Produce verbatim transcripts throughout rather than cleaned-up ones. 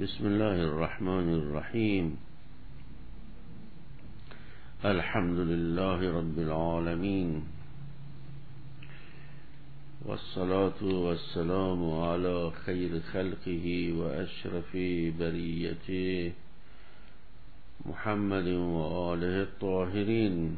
بسم الله الرحمن الرحیم. الحمد لله رب العالمین والصلاة والسلام على خیر خلقه و اشرف بریته محمد و آله الطاهرین.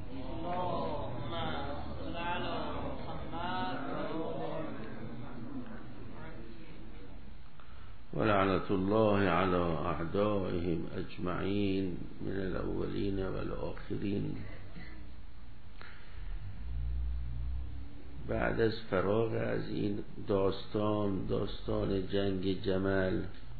ولعنة الله على أعدائهم أجمعين من الأولين والآخرين. بعد از فراغ از این داستان داستان جنگ جمل،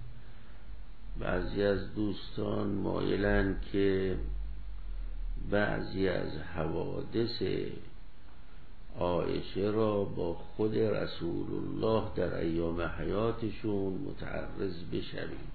بعضی از دوستان مایلند که بعضی از حوادث عایشه را با خود رسول الله در ایام حیاتشون متعرض بشویم.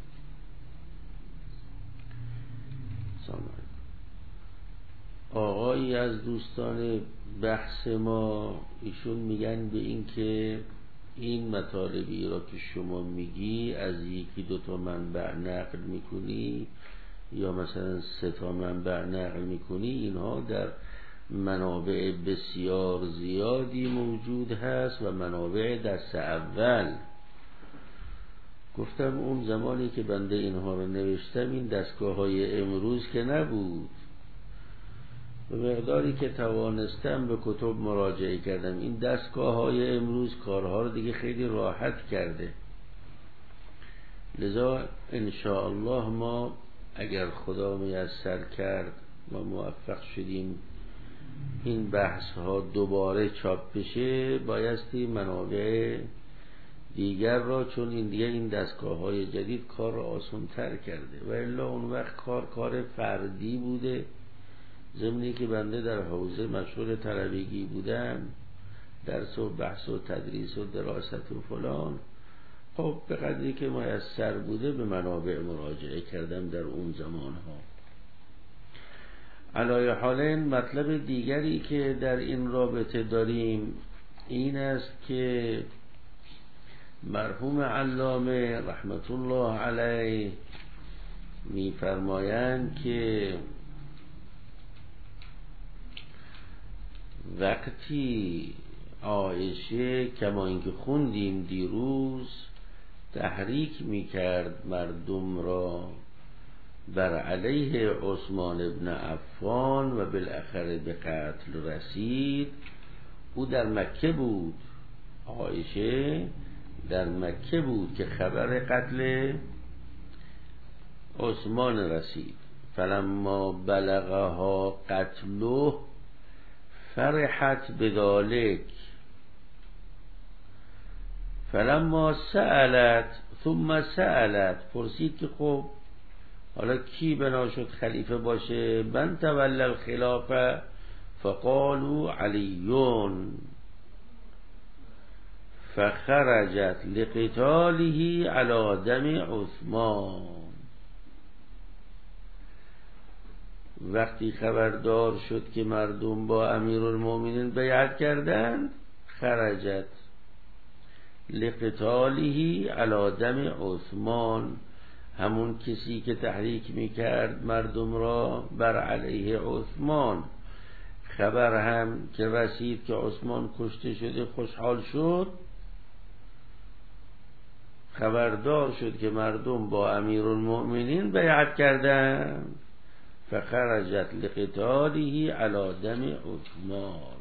آقایی از دوستان بحث ما ایشون میگن به این که این مطالبی را که شما میگی از یکی دوتا منبع نقل میکنی یا مثلا سه تا منبع نقل میکنی، اینها در منابع بسیار زیادی موجود هست و منابع دست اول. گفتم اون زمانی که بنده اینها رو نوشتم این دستگاه های امروز که نبود، به مقداری که توانستم به کتب مراجعه کردم. این دستگاه های امروز کارها رو دیگه خیلی راحت کرده، لذا انشاءالله ما اگر خدا میسر کرد و موفق شدیم این بحث ها دوباره چاپ بشه، بایستی منابع دیگر را، چون این دیگه این دستگاه های جدید کار را آسان تر کرده و الا اون وقت کار کار فردی بوده. ضمنی که بنده در حوزه مشغول طلبگی بودم، درس و بحث و تدریس و دراست و فلان، خب به قدری که میسر بوده به منابع مراجعه کردم در اون زمان ها. علای حالین مطلب دیگری که در این رابطه داریم این است که مرحوم علامه رحمت الله علیه می‌فرمایند که وقتی عایشه کما اینکه خوندیم دیروز تحریک می‌کرد مردم را بر علیه عثمان ابن عفان و بالاخره به قتل رسید، او در مکه بود، عایشه در مکه بود که خبر قتل عثمان رسید. فلما بلغها قتله فرحت بذلك فلما سألت ثم سألت، پرسید که خب حالا کی بنا شد خلیفه باشه؟ من تولی الخلافه فقالوا علیون فخرجت لقتاله على دم عثمان. وقتی خبردار شد که مردم با امیرالمومنین بیعت کردند، خرجت لقتاله على دم عثمان، همون کسی که تحریک میکرد مردم را بر علیه عثمان، خبر هم که رسید که عثمان کشته شده خوشحال شد، خبردار شد که مردم با امیرالمؤمنین بیعت کردند، فخرجت لقتاله علی دم عثمان.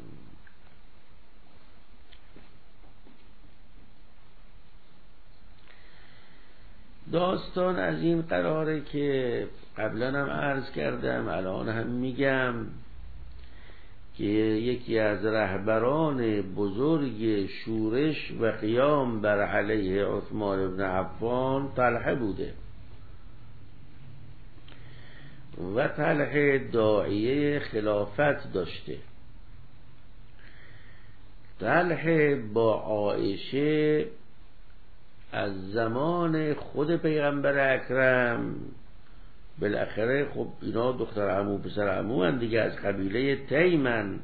داستان از این قراره که قبلا هم عرض کردم الان هم میگم که یکی از رهبران بزرگ شورش و قیام بر علیه عثمان ابن عفان طلحه بوده و طلحه داعیه خلافت داشته. طلحه با عایشه از زمان خود پیغمبر اکرم، بالاخره خب اینا دختر عمو پسر عمو هم دیگه، از قبیله تیمن.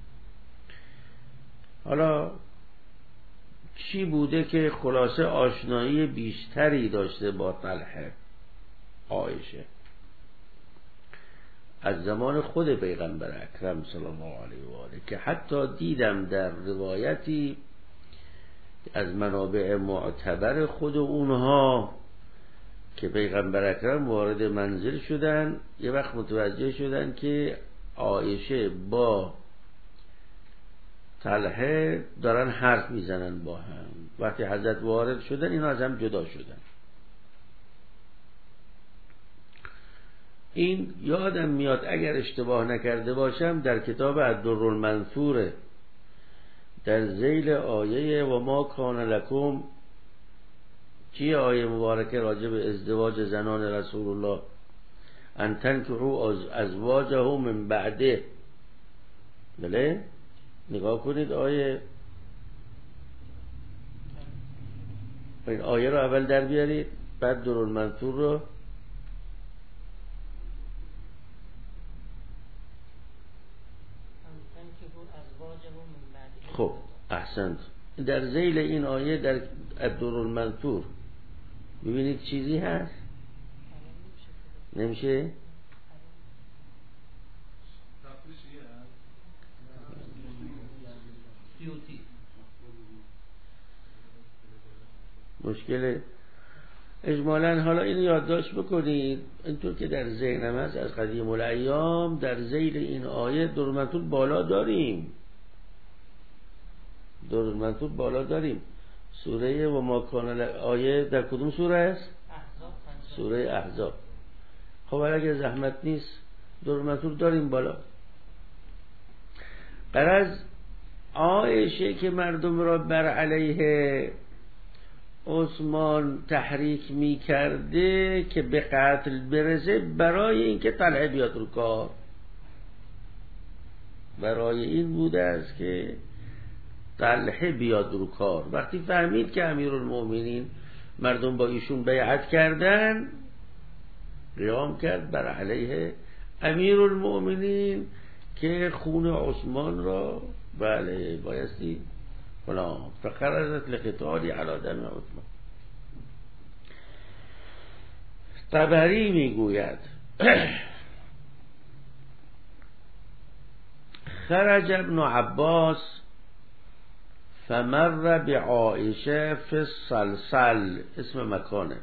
حالا چی بوده که خلاصه آشنایی بیشتری داشته با طلحه؟ عایشه از زمان خود پیغمبر اکرم صلی الله علیه و آله، که حتی دیدم در روایتی از منابع معتبر خود اونها که پیغمبر اکرم وارد منزل شدن، یه وقت متوجه شدن که عایشه با طلحه دارن حرف میزنن با هم. وقتی حضرت وارد شدن اینا از هم جدا شدن. این یادم میاد اگر اشتباه نکرده باشم در کتاب الدرالمنثور در ذیل آیه و ما کان لکم، چیه آیه مبارکه راجع به ازدواج زنان رسول الله، ان تنکحوا ازواجه من بعده. بله نگاه کنید آیه، این آیه رو اول در بیارید بعد درالمنثور رو. خب احسنت. در ذیل این آیه در الدرالمنثور ببینید چیزی هست نمیشه؟ مشکل اجمالا حالا اینو یادداشت بکنید اینطور که در ذهنم هست از قدیم الایام. در ذیل این آیه درالمنثور بالا داریم، درالمنثور بالا داریم. سوره و ما کان آیه در کدوم سوره است؟ سوره احزاب. خب اگه زحمت نیست درالمنثور داریم بالا. غرض عایشه که مردم را بر علیه عثمان تحریک می کرده که به قتل برسه، برای اینکه طلحه بیاد رو کار، برای این بوده است که طلحه بیاد رو کار. وقتی فهمید که امیرالمؤمنین مردم با ایشون بیعت کردن، قیام کرد بر علیه امیرالمؤمنین که خون عثمان را بله بایستی فلان فخرجت لقتالی علی دم عثمان. طبری میگوید خرج ابن عباس فمر بعائشه فی السلسل، اسم مکانه،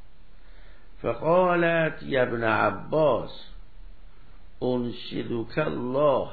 فقالت یا ابن عباس انشدک الله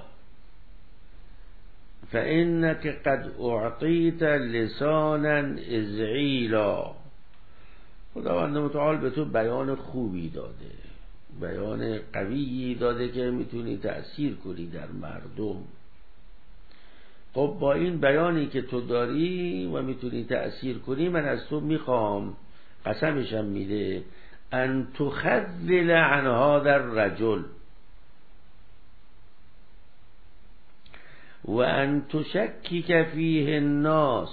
فإنك قد اعطیت لسانا ازعیلا. خداوند متعال به تو بیان خوبی داده، بیان قویی داده که میتونی تأثیر کنی در مردم. خب با این بیانی که تو داری و میتونی تأثیر کنی، من از تو میخوام، قسمشم میده، ان تخذل عن هذا الرجل و ان تشکک فیه الناس.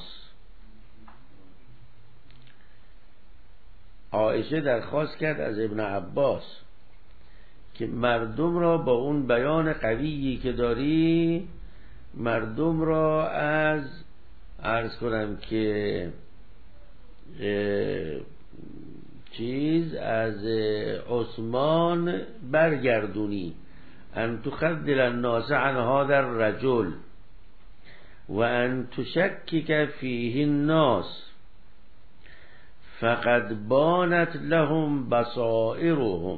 عایشه درخواست کرد از ابن عباس که مردم را با اون بیان قویی که داری، مردم را از عرض کنم که چیز از عثمان برگردونی، ان تخذل الناس عن هذا الرجل و ان تشکک فیه الناس فقد بانت لهم بصائرهم.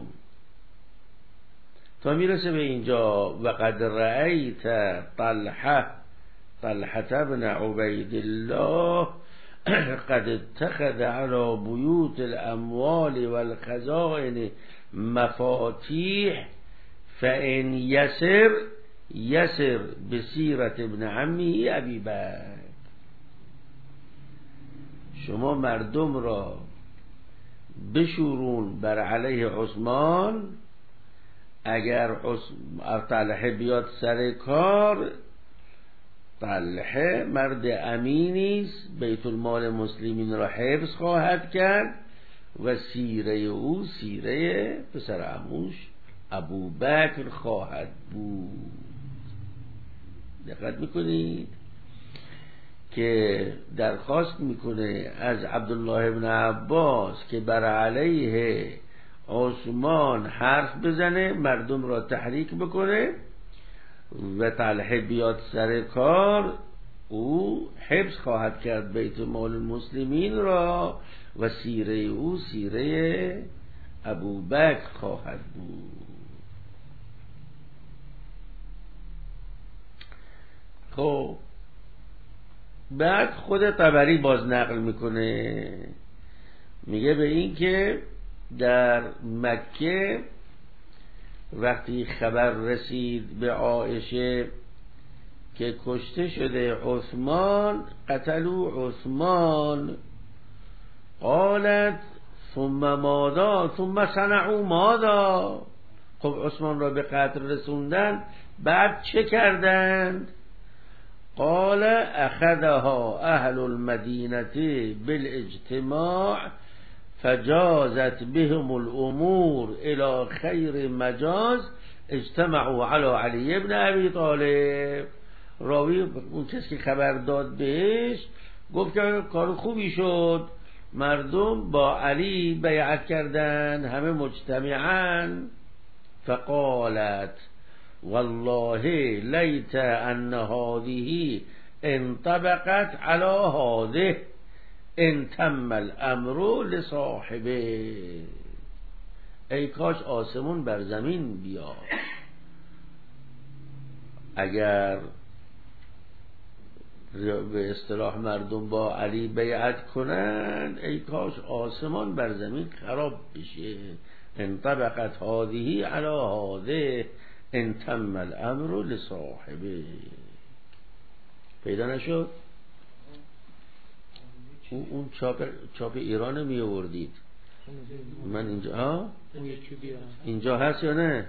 تا میرسه به اینجا و قد رأیت طلحه طلحه ابن عبید الله قد اتخذ على بیوت الاموال والخزائن مفاتیح فان یسر یسر بسیرت ابن عمی ابی بکر. شما مردم را بشورون بر علیه عثمان، اگر طلحه بیاد سر کار، طلحه مرد امینی است، بیت المال مسلمین را حفظ خواهد کرد و سیره او سیره پسر عموش ابوبکر خواهد بود. دقت میکنید که درخواست میکنه از عبدالله ابن عباس که بر علیه عثمان حرف بزنه مردم را تحریک بکنه و طلحه بیاد سر کار، او حفظ خواهد کرد بیت مال المسلمین را و سیره او سیره ابوبکر خواهد بود. خب بعد خود طبری باز نقل میکنه، میگه به این که در مکه وقتی خبر رسید به عایشه که کشته شده عثمان، قتلوا عثمان، قالت ثم ماذا ثم صنعوا ماذا، خب عثمان را به قتل رسوندن، بعد چه کردند؟ قال اخذها اهل المدینه بالاجتماع فجازت بهم الامور الى خیر مجاز اجتمعوا على علی ابن ابی طالب. راوی اون کسی که خبر داد بهش گفت که کار خوبی شد، مردم با علی بیعت کردن همه مجتمعاً. فقالت والله لیت ان هذه انطبقت على هذه انتم الامر لصاحبه. ای کاش آسمون بر زمین بیاد، اگر به اصطلاح مردم با علی بیعت کنن، ای کاش آسمان بر زمین خراب بشه. انطبقت هذه على هذه انتم الامر لصاحبه. پیدا نشد؟ اون چاپ چاپ ایران می آوردید، من اینجا ها اینجا هست یا نه؟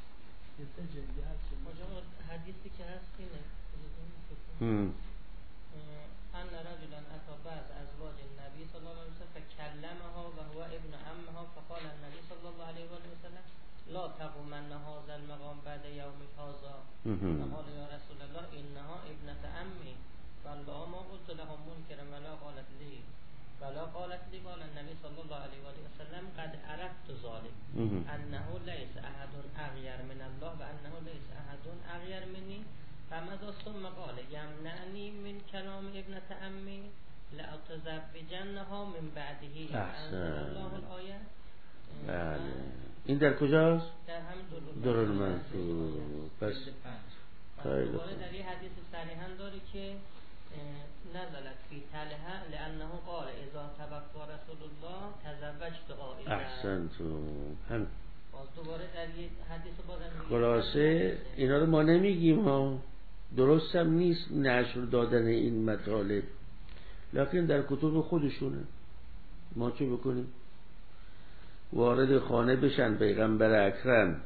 حدیثی که هست اینه هم ان رجلا اتى بعض ازواج النبي صلى الله عليه وسلم فكلمها وهو ابن عمها فقال النبي صلى الله عليه وسلم لا تقومن هذا المقام بعد يوم هذا. فقال يا رسول الله انها ابنة عمي. قال ما قلت لهم منكرا ولا قالت لي ولا قالت لي. قال النبي صلى الله عليه وسلم قد عرفت ذلك انه ليس احد اغير من الله وانه ليس احد اغير مني. فماذا ثم قال يمنعني من كلام ابنة عمي لأتزوجنها من بعده. احسن. الله الآية. بله. این در کجاست؟ در همین دارالمنصور. پس خیلی خوب. در این حدیث صریحا داره که نزلت فی طلحه لانه قال اذا توفى رسول الله تزوجت عائشه. احسنتم. هم باز دوباره در این حدیث باز خلاصه اینا رو ما نمیگیم ها، درست هم نیست نشر دادن این مطالب، لکن در کتب خودشونه. ما چه بکنیم؟ وارد خانه بشن پیغمبر اکرم،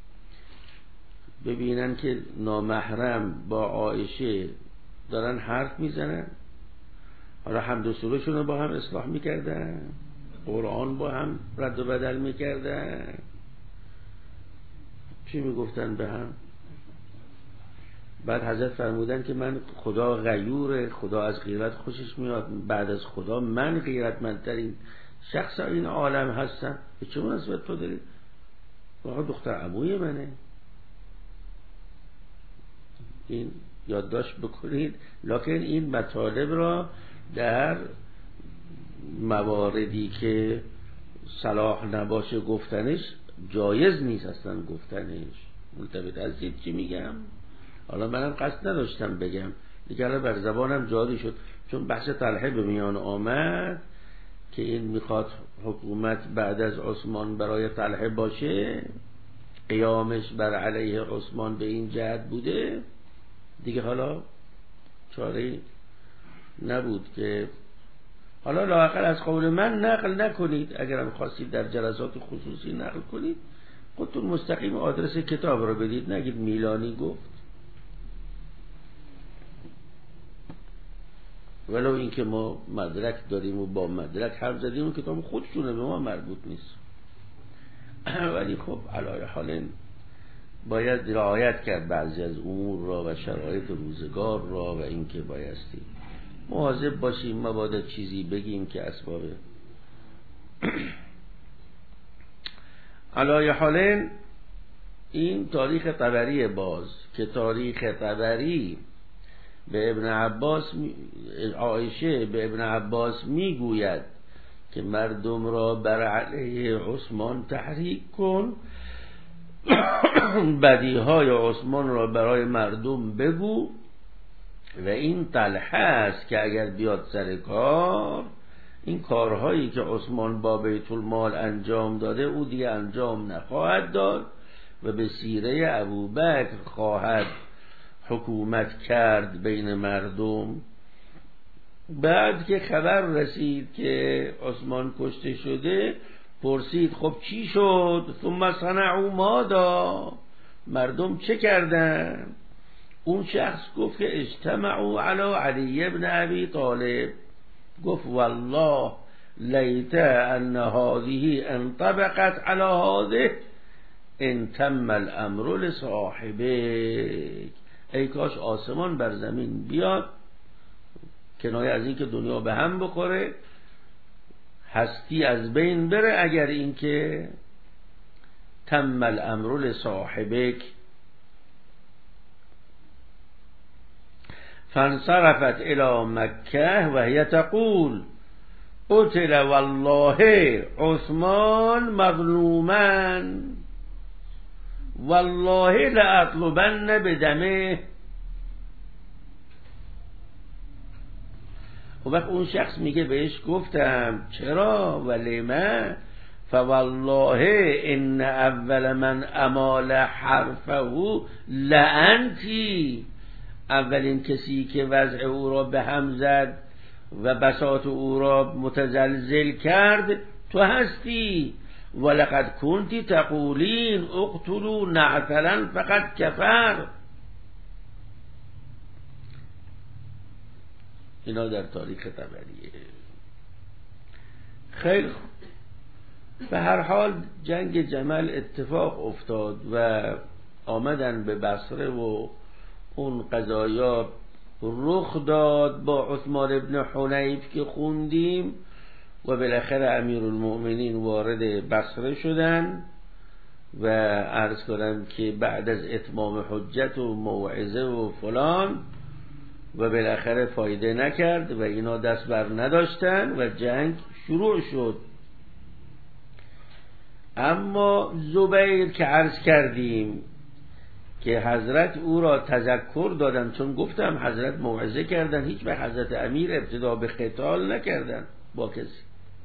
ببینن که نامحرم با عایشه دارن حرف میزنن، حالا حمد و سورهشون رو با هم اصلاح میکردن، قرآن با هم رد و بدل میکردن، چی میگفتن به هم؟ بعد حضرت فرمودن که من خدا غیوره، خدا از غیرت خوشش میاد، بعد از خدا من غیرتمندترین شخص این عالم هستم. به چه مناسبت تو داری؟ واقعا دختر عموی منه. این یادداشت بکنید. لکن این مطالب را در مواردی که صلاح نباشه گفتنش جایز نیست اصلا گفتنش. منتبه هستید چی میگم؟ حالا منم قصد نداشتم بگم دیگه، الان بر زبانم جاری شد، چون بحث طلحه به میان آمد که این میخواد حکومت بعد از عثمان برای طلحه باشه، قیامش بر علیه عثمان به این جهت بوده دیگه. حالا چاره نبود که حالا لااقل از قول من نقل نکنید، اگرم خواستید در جلسات خصوصی نقل کنید، خودتون مستقیم آدرس کتاب رو بدید، نگید میلانی گفت. ولو اینکه ما مدرک داریم و با مدرک حرف زدیم و کتاب خودشونه، به ما مربوط نیست. ولی خب علای حال باید رعایت کرد بعضی از امور را و شرایط روزگار را، و اینکه بایستی مواظب باشیم مبادا چیزی بگیم که اسباب علای حالین این تاریخ طبری باز که تاریخ طبری به ابن عباس عایشه به ابن عباس میگوید که مردم را بر علیه عثمان تحریک کن، بدیهای عثمان را برای مردم بگو و این طلحه است که اگر بیاد سر کار این کارهایی که عثمان با بیت المال انجام داده او دیگه انجام نخواهد داد و به سیره ابوبکر خواهد حکومت کرد بین مردم. بعد که خبر رسید که عثمان کشته شده پرسید خب چی شد؟ ثم صنعوا ماذا؟ مردم چه کردن؟ اون شخص گفت که اجتمعوا علی علی ابن ابی طالب، گفت والله لیت ان هذه انطبقت على هذه انتم الامر لصاحبه. ای کاش آسمان بر زمین بیاد، کنایه از این که دنیا به هم بخوره، هستی از بین بره، اگر این که تم الامر لصاحبک. فانصرفت الى مکه و هی تقول قتل والله عثمان مظلوما والله لاطلبن بدمه. و وقت اون شخص میگه بهش گفتم چرا ولی من فوالله ان اول من امال حرفه لانتی، اولین کسی که وضع او را به هم زد و بساط او را متزلزل کرد تو هستی. ولقد کنتی تقولین اقتلوا نعتلا فقط کفر. اینا در تاریخ طبریه. خیلی به هر حال جنگ جمل اتفاق افتاد و آمدن به بصره و اون قضایا رخ داد با عثمان ابن حنیف که خوندیم و بالاخره امیرالمؤمنین وارد بصره شدن و عرض کردم که بعد از اتمام حجت و موعظه و فلان و بالاخره فایده نکرد و اینا دست بر نداشتن و جنگ شروع شد. اما زبیر که عرض کردیم که حضرت او را تذکر دادن، چون گفتم حضرت موعظه کردن، هیچ به حضرت امیر ابتدا به قتال نکردن با کسی.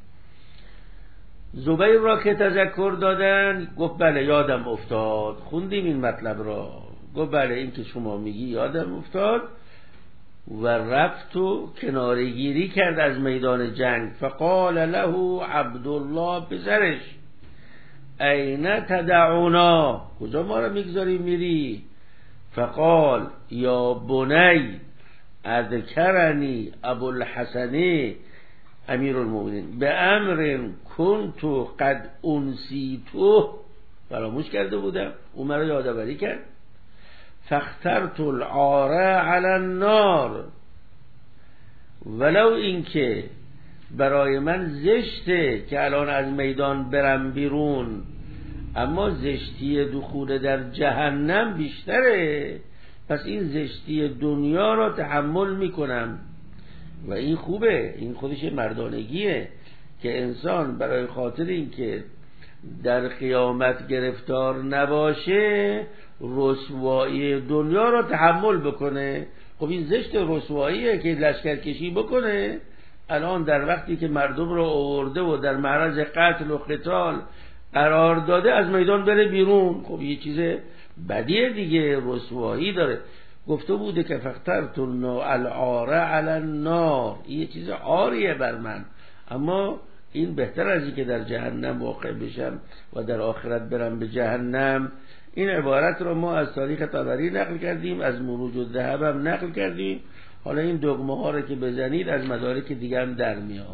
زبیر را که تذکر دادن گفت بله یادم افتاد، خوندیم این مطلب را، گفت بله این که شما میگی یادم افتاد و رفت و کنارگیری کرد از میدان جنگ. فقال له عبدالله پسرش این تدعونا، کجا ما را میگذاری میری؟ فقال یا بنی اذکرنی ابو الحسن امیر المؤمنین به امر کنتو قد انسیتو، فراموش کرده بودم، او مرا یادآوری کرد. فاخترت العار علی النار، ولو اینکه برای من زشته که الان از میدان برم بیرون، اما زشتی دخول در جهنم بیشتره، پس این زشتی دنیا را تحمل میکنم. و این خوبه، این خودش مردانگیه که انسان برای خاطر اینکه در قیامت گرفتار نباشه رسوایی دنیا را تحمل بکنه. خب این زشت رسواییه که لشکرکشی بکنه، الان در وقتی که مردم را آورده و در معرض قتل و قتال قرار داده از میدان بره بیرون، خب یه چیز بدیه دیگه، رسوایی داره. گفته بوده که فاخترت العار علی النار، یه چیز عاریه بر من، اما این بهتر از این که در جهنم واقع بشم و در آخرت برم به جهنم. این عبارت رو ما از تاریخ طبری نقل کردیم، از مروج الذهب هم نقل کردیم. حالا این دگمه ها رو که بزنید از مدارک دیگه هم در میاد.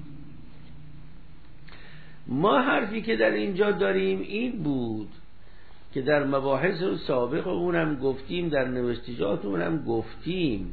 ما حرفی که در اینجا داریم این بود که در مباحث سابق اونم گفتیم، در نوشتجات اونم گفتیم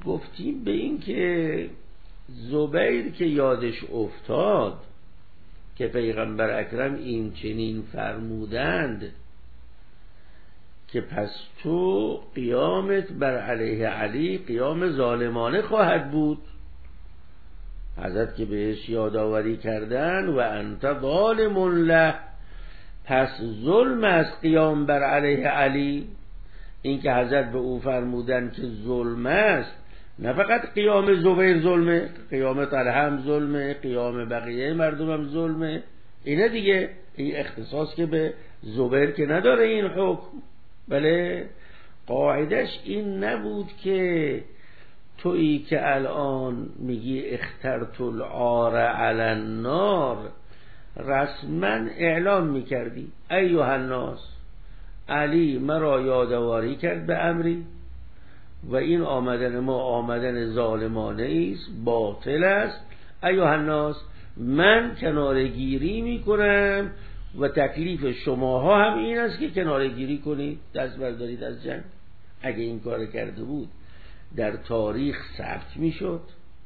گفتیم به این که زبیر که یادش افتاد که پیغمبر اکرم این چنین فرمودند که پس تو قیامت بر علیه علی قیام ظالمانه خواهد بود. حضرت که بهش یادآوری کردن و انت ظالم له، پس ظلم است قیام بر علیه علی. این که حضرت به او فرمودن که ظلم است، نه فقط قیام زبیر ظلمه، قیام طلحه هم ظلمه، قیام بقیه مردم هم ظلمه. اینه دیگه، این اختصاص که به زبیر که نداره این حکم. بله، قاعدش این نبود که تویی که الان میگی اخترت العار علی النار، رسما اعلام میکردی ایها الناس، علی مرا یادآوری کرد به امری و این آمدن ما آمدن ظالمانه است، باطل است. ایها الناس، من کنارگیری میکنم و تکلیف شماها هم این است که کنارگیری کنید، دست بردارید از جنگ. اگه این کار کرده بود در تاریخ ثبت میشد،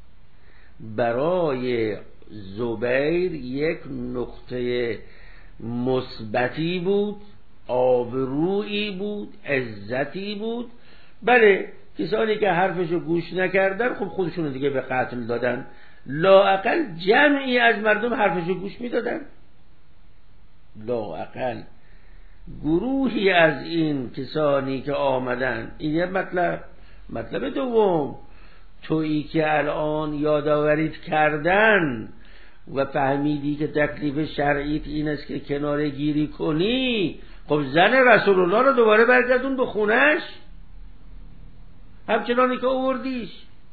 برای زبیر یک نقطه مثبتی بود، آبرویی بود، عزتی بود. بله، کسانی که حرفشو گوش نکردن خب خودشونو دیگه به قتل دادن، لااقل جمعی از مردم حرفشو گوش میدادن، لااقل گروهی از این کسانی که آمدن. این یه مطلب. مطلب دوم، تویی که الان یادآوریت کردن و فهمیدی که تکلیف شرعیت این است که کناره گیری کنی، خب زن رسول الله رو دوباره برگردون به خونش همچنانی که آوردیش.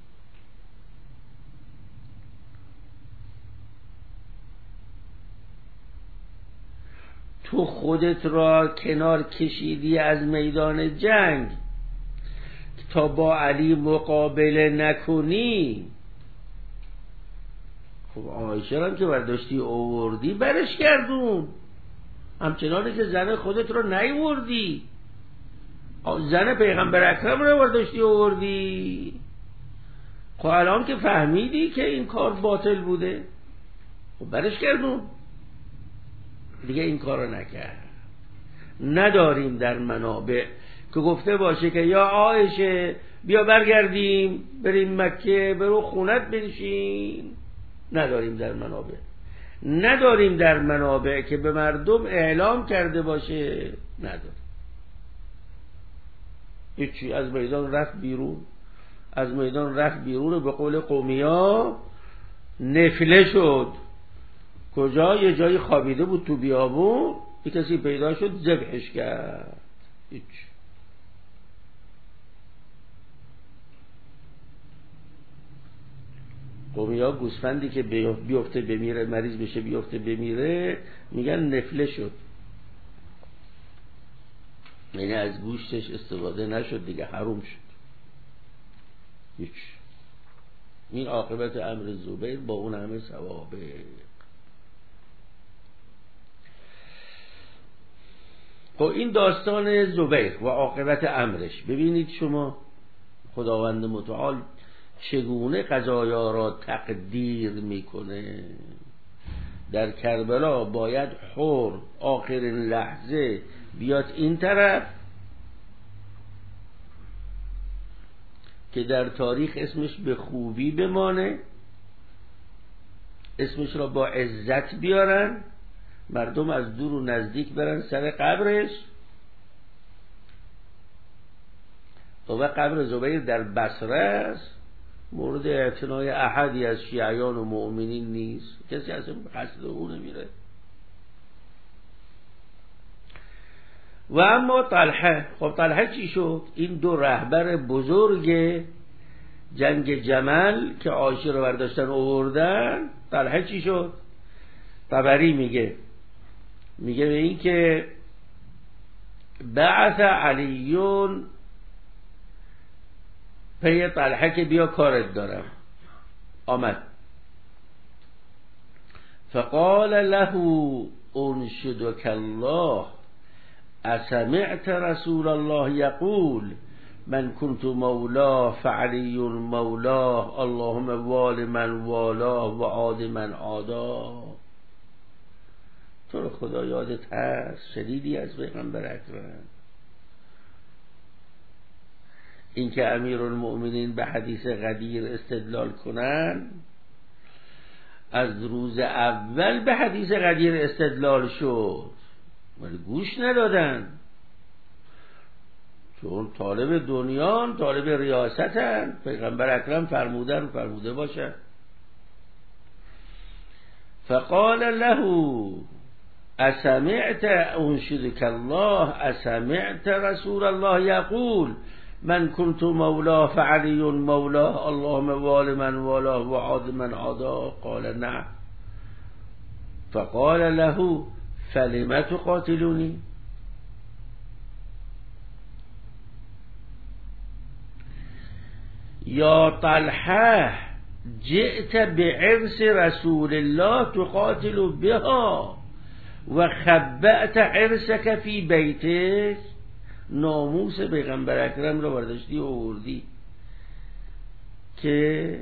تو خودت را کنار کشیدی از میدان جنگ تا با علی مقابله نکنی. خب عایشه هم که برداشتی آوردی برش گردون، همچنانی که زن خودت رو نیوردی. زن پیغمبر اکرم رو برداشتی آوردی. خب الان که فهمیدی که این کار باطل بوده، خب برش گردون. دیگه این کار رو نکرد. نداریم در منابع که گفته باشه که یا عایشه بیا برگردیم بریم مکه، برو خونت بنشین. نداریم در منابع. نداریم در منابع که به مردم اعلام کرده باشه. نداریم. هیچی. از میدان رفت بیرون. از میدان رفت بیرون و به قول قومیا نفله شد. کجا؟ یه جایی خوابیده بود تو بیابون، یه کسی پیدا شد ذبحش کرد. هیچ. قومیا گوسفندی که بیفته بمیره، مریض بشه بیفته بمیره، میگن نفله شد، یعنی از گوشتش استفاده نشد دیگه، حروم شد. هیچ. این عاقبت امر زبیر با اون همه ثوابه. خب این داستان زبیر و عاقبت امرش. ببینید شما خداوند متعال چگونه قضایا را تقدیر میکنه. در کربلا باید حر آخرین لحظه بیاد این طرف که در تاریخ اسمش به خوبی بمانه، اسمش را با عزت بیارن، مردم از دور و نزدیک برن سر قبرش. و قبر زبیر در بصره است، مورد اعتنای احدی از شیعیان و مؤمنین نیست، کسی اصلا قصد اون نمیره. و اما طلحه، خب طلحه چی شد؟ این دو رهبر بزرگ جنگ جمل که عایشه رو برداشتن آوردن، طلحه چی شد؟ طبری میگه میگه به این که بعث علیون پی طلحه که بیا کارت دارم، آمد. فقال له انشدک الله اسمعت رسول الله یقول من كنت مولاه فعلی مولاه اللهم وال من والاه و عاد من عاداه. خدا یادت هست شدیدی از پیغمبر اکرم این که امیرالمؤمنین به حدیث غدیر استدلال کنن، از روز اول به حدیث غدیر استدلال شد ولی گوش ندادن، چون طالب دنیان، طالب ریاستن، پیغمبر اکرم فرمودن فرموده باشن. فقال له اسمعت انشدك الله اسمعت رسول الله يقول من كنت مولاه فعلي مولاه اللهم وال من والاه وعاد من عاداه. قال نعم. فقال له فلم تقاتلوني؟ يا طلحة جئت بعرس رسول الله تقاتل بها وخبأت عرسك في بيتك. ناموس پیغمبر اکرم رو برداشتی و آوردی که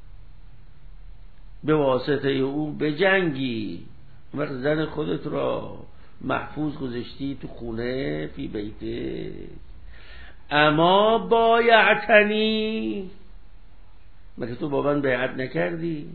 به واسطه او به جنگی و زن خودت را محفوظ گذاشتی تو خونه فی بیته. اما بایعتنی، مگه تو با من بیعت نکردی؟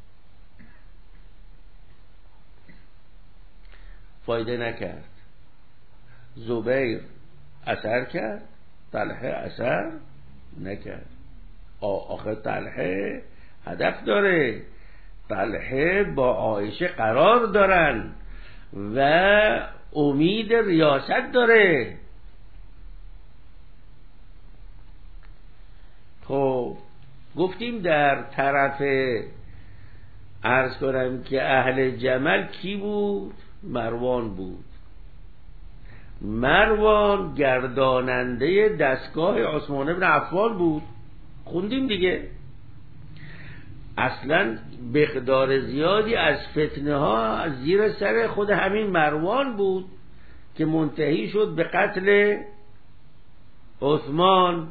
فایده نکرد. زبیر اثر کرد، طلحه اثر نکرد. آخه طلحه هدف داره، طلحه با عایشه قرار دارن و امید ریاست داره. خب گفتیم در طرف عرض کنم که اهل جمل کی بود؟ مروان بود. مروان گرداننده دستگاه عثمان بن عفان بود، خوندیم دیگه. اصلا مقدار زیادی از فتنه ها زیر سر خود همین مروان بود که منتهی شد به قتل عثمان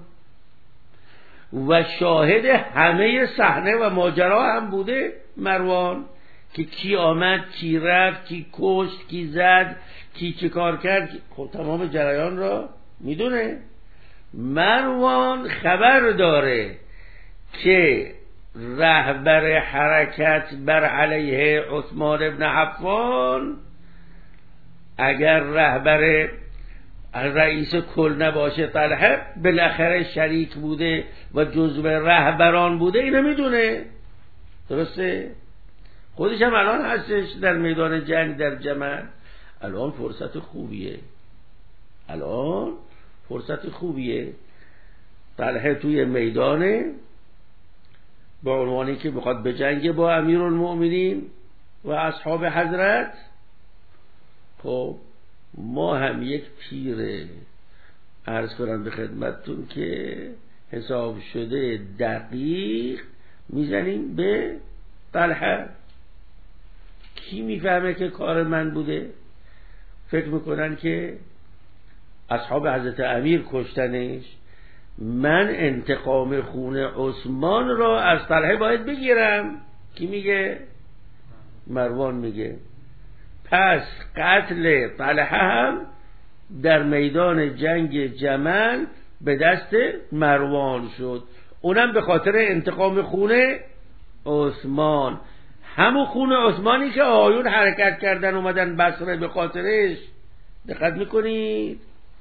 و شاهد همه صحنه و ماجرا هم بوده مروان، که کی آمد، کی رفت، کی کشت، کی زد، کی چه کار کرد. خب تمام جریان را میدونه. مروان خبر داره که رهبر حرکت بر علیه عثمان بن عفان اگر رهبر رئیس کل نباشه طلحه بالاخره شریک بوده و جزو رهبران بوده، اینو میدونه. درسته؟ خودش هم الان هستش در میدان جنگ در جمل. الان فرصت خوبیه، الان فرصت خوبیه. طلحه توی میدانه به عنوانی که میخواد به جنگ با امیرالمؤمنین و اصحاب حضرت. خب ما هم یک تیر عرض کنم به خدمتتون که حساب شده دقیق میزنیم به طلحه. کی میفهمه که کار من بوده؟ فکر میکنن که اصحاب حضرت امیر کشتنش، من انتقام خون عثمان را از طلحه باید بگیرم. کی میگه؟ مروان میگه. پس قتل طلحه هم در میدان جنگ جمل به دست مروان شد، اونم به خاطر انتقام خون عثمان، همون خون عثمانی که آیون حرکت کردن اومدن بصره به خاطرش. دقت میکنید؟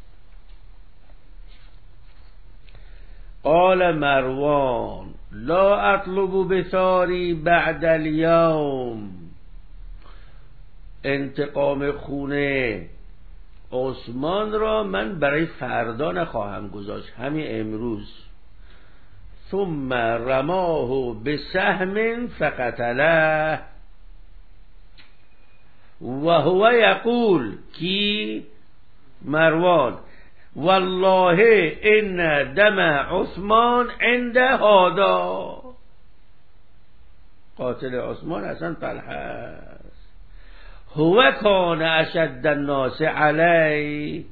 قال مروان لا اطلب بثاری بعد اليوم. انتقام خون عثمان را من برای فردا نخواهم گذاشت، همین امروز. ثم رماه بسهم فقتله و هو یقول کی؟ مروان والله ان دم عثمان عند هذا. قاتل عثمان اصلا طلحه است. هو کان اشد الناس علی.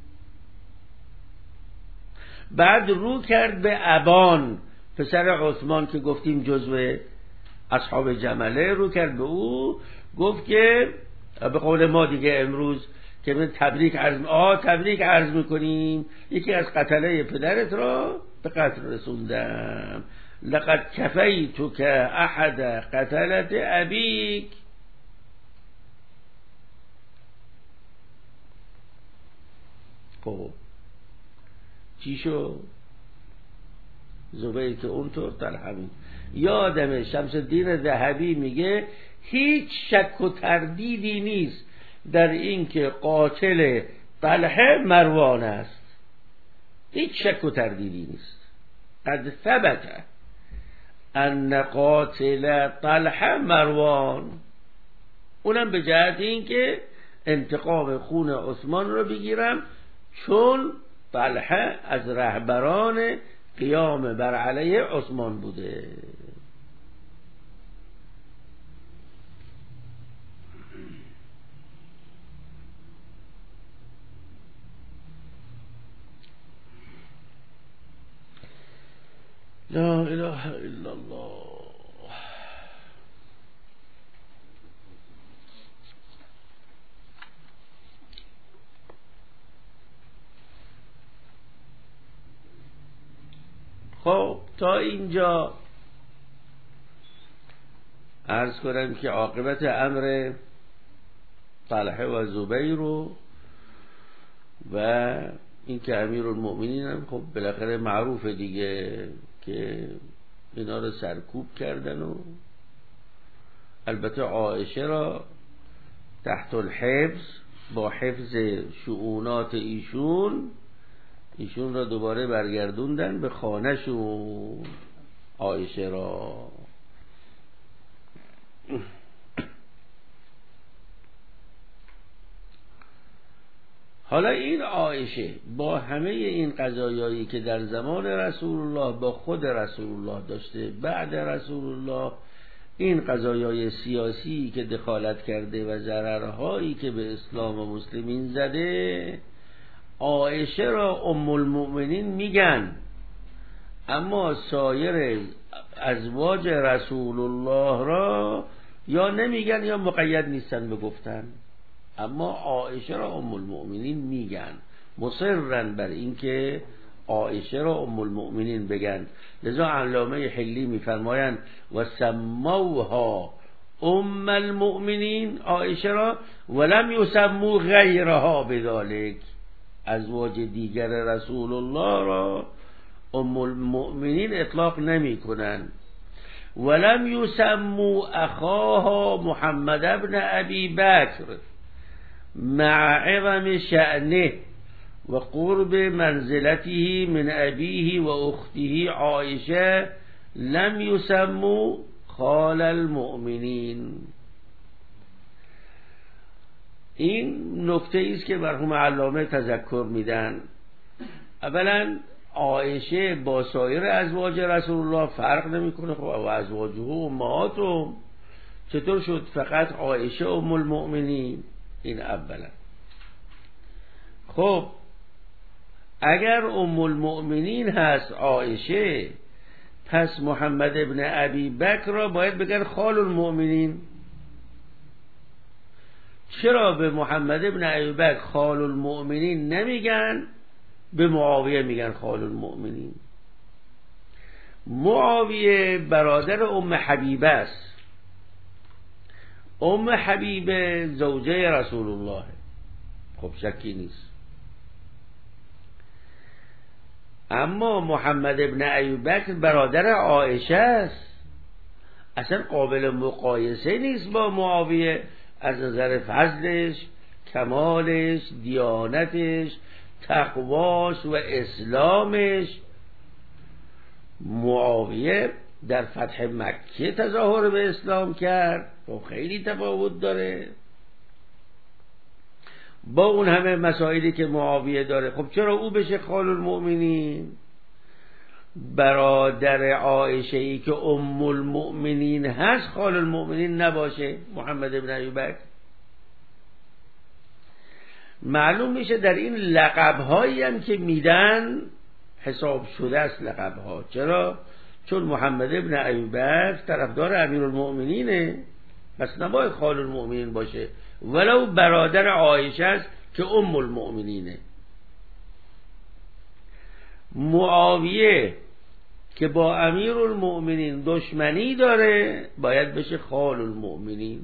بعد رو کرد به ابان پسر عثمان که گفتیم جزو اصحاب جمله، رو کرد به او، گفت که به قول ما دیگه امروز که من تبریک عرض آه تبریک عرض میکنیم، یکی از قتله پدرت را به قتل رسوندم. لقد کفیتک احد قتلت ابیک. خب چی شد؟ زبیر که اونطور طلحه. یادم شمس الدین ذهبی میگه هیچ شک و تردیدی نیست در این که قاتل طلحه مروان است، هیچ شک و تردیدی نیست. قد ثبت ان قاتل طلحه مروان، اونم به جهت این که انتقام خون عثمان رو بگیرم، چون طلحه از رهبران قیام بر علیه عثمان بوده. لا اله الا الله. خب تا اینجا عرض کنم که عاقبت امر طلحه و زبیر رو و این که امیرالمؤمنین هم خب بالاخره معروف دیگه که اینا رو سرکوب کردن و البته عایشه را تحت الحفظ با حفظ شؤونات ایشون ایشون را دوباره برگردوندن به خانه‌شون، عایشه را. حالا این عایشه با همه این قضایایی که در زمان رسول الله با خود رسول الله داشته، بعد رسول الله این قضایای سیاسی که دخالت کرده و ضررهایی که به اسلام و مسلمین زده، عایشه را ام المؤمنین میگن، اما سایر ازواج رسول الله را یا نمیگن یا مقید نیستن به گفتن، اما عایشه را ام المؤمنین میگن، مصرن بر اینکه عایشه را ام المؤمنین بگن. لذا علامه حلی میفرمایند و سموها ام المؤمنین، عایشه را، ولم یسمو غیرها بذلک، ازواج دیگر رسول الله را ام المؤمنین اطلاق نمی کنند. ولم یسمو اخاها محمد ابن ابی بکر مع عظم شأنه و قرب منزلته من ابیه و اخته عایشه لم یسمو خال المؤمنین. این نکته ایست که مرحوم علامه تذکر میدن. اولا عایشه با سایر ازواج رسول الله فرق نمیکنه، خب و ازواجه و امهاتم، چطور شد فقط عایشه ام المؤمنین؟ این اولا. خب اگر ام المؤمنین هست عایشه، پس محمد ابن ابی بکر را باید بگن خال المؤمنین. چرا به محمد ابن ابی بکر خال المؤمنین نمیگن، به معاویه میگن خال المؤمنین؟ معاویه برادر ام حبیبه است. ام حبیبه زوجه رسول الله، خب شکی نیست. اما محمد ابن ابی بکر برادر عایشه است، اصلا قابل مقایسه نیست با معاویه از نظر فضلش، کمالش، دیانتش، تقواش و اسلامش. معاویه در فتح مکه تظاهر به اسلام کرد و خیلی تفاوت داره با اون همه مسائلی که معاویه داره. خب چرا او بشه خال المؤمنین؟ برادر عایشه ای که ام المؤمنین هست خال المؤمنین نباشه محمد ابن ابی بکر؟ معلوم میشه در این لقب هایی هم که میدن حساب شده است لقب ها. چرا؟ چون محمد ابن ابی بکر طرفدار امیرالمؤمنینه، پس نباید خال المؤمنین باشه. ولو برادر عایشه است که ام المؤمنینه. معاویه که با امیر المؤمنین دشمنی داره باید بشه خال المؤمنین.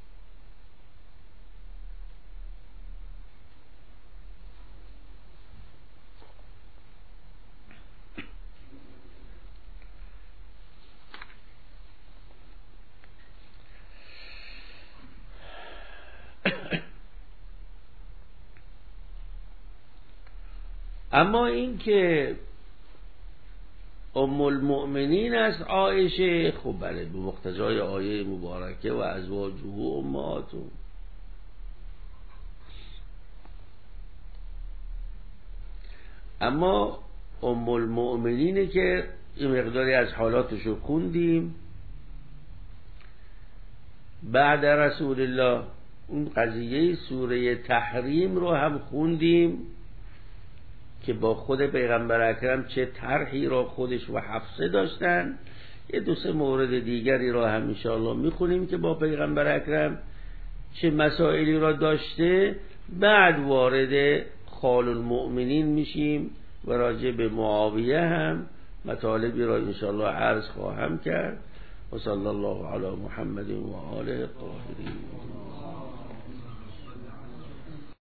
اما این که ام المؤمنین است عایشه، خب بله به مقتضای آیه مبارکه و ازواجه امهاتهم. اما ام المؤمنینه که این مقداری از حالاتشو خوندیم. بعد رسول الله اون قضیه سوره تحریم رو هم خوندیم که با خود پیغمبر اکرم چه طرحی را خودش و حفصه داشتن. یه دو سه مورد دیگری را هم انشاءالله میخونیم که با پیغمبر اکرم چه مسائلی را داشته. بعد وارد خال المؤمنین میشیم و راجع به معاویه هم مطالبی را انشاءالله عرض خواهم کرد. و صلی الله علی محمد و آله الطاهرین.